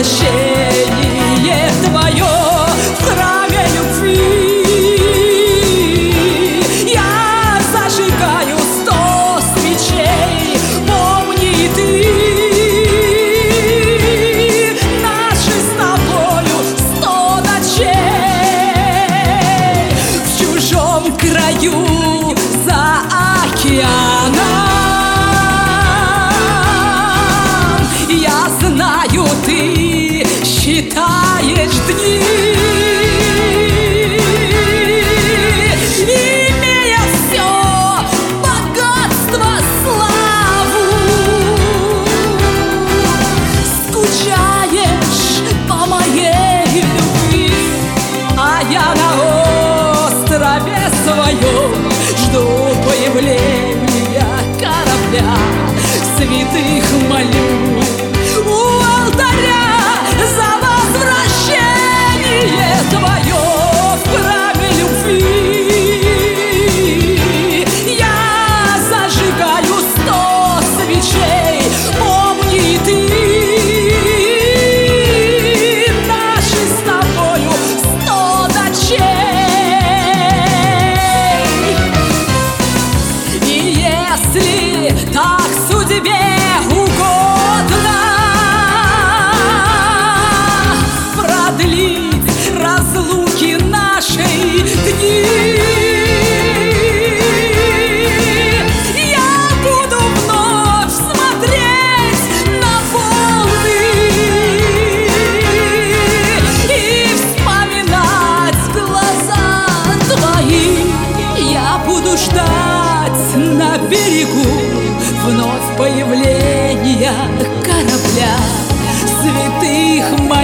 возвращение твое в храме любви. Я зажигаю 100 свечей, помни ты, наши с тобою 100 ночей в чужом краю за океаном. Я знаю, ты считаешь дни, имея все богатство, славу, скучаешь по моей любви, а я на острове своем жду появления корабля. Святых молю у алтаря за возвращение твое в храме любви. Я зажигаю 100 свечей, помни ты, наши с тобою 100 ночей. И если так судьбе угодно продлить разлуки нашей дни, я буду вновь смотреть на волны и вспоминать глаза твои. Я буду ждать на берегу вновь появления корабля. Святых молитв